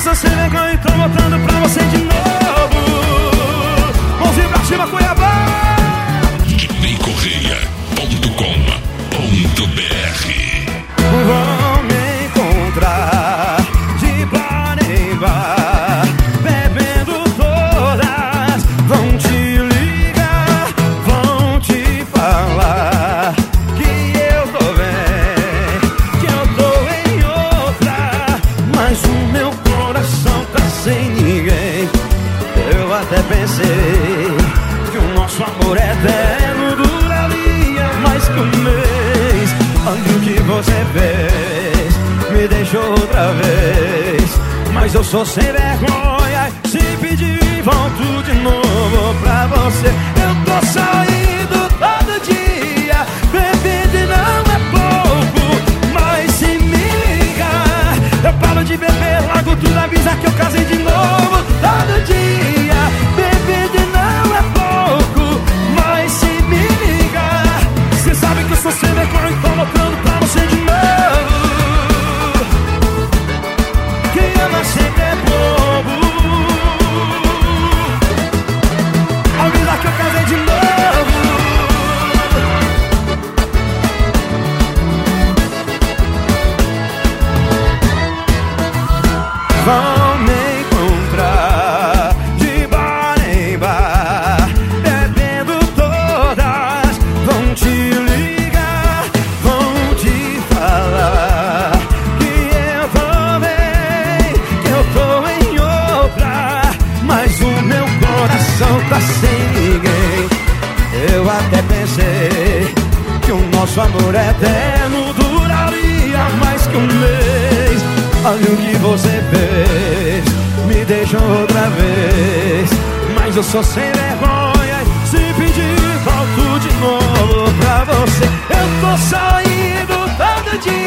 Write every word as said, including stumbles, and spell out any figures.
sou sem vergonha e tô voltando pra você de novo. Mãozinha pra cima, Cuiabá. Dinei Correia ponto com ponto br. Vão me encontrar de bar em bar, bebendo todas. Vão te ligar, vão te falar que eu tô bem, que eu tô em outra, mas o meu coração tá sem ninguém. Eu até pensei que o nosso amor eterno duraria mais que um mês. Olha o que você fez, me deixou outra vez. Mas eu sou sem vergonha, se pedir volto de novo pra você. Eu tô saindo todo dia, bebendo e não é pouco, mas se me ligar, eu paro de beber, largo tudo, avisa que eu casei de novo. Todo dia, bebendo e não é pouco, mas se me ligar, cê sabe que eu sou sem vergonha e tô voltando pra você de novo. Quem ama sempre é bobo, avisa que eu casei de novo. Vão me encontrar de bar em bar, bebendo todas. Vão te ligar, vão te falar que eu tô bem, que eu tô em outra, mas o meu coração tá sem ninguém. Eu até pensei que o nosso amor eterno duraria mais que um mês. Olha o que você fez, me deixou outra vez. Mas eu sou sem vergonha, se pedir volto de novo pra você. Eu tô saindo todo dia,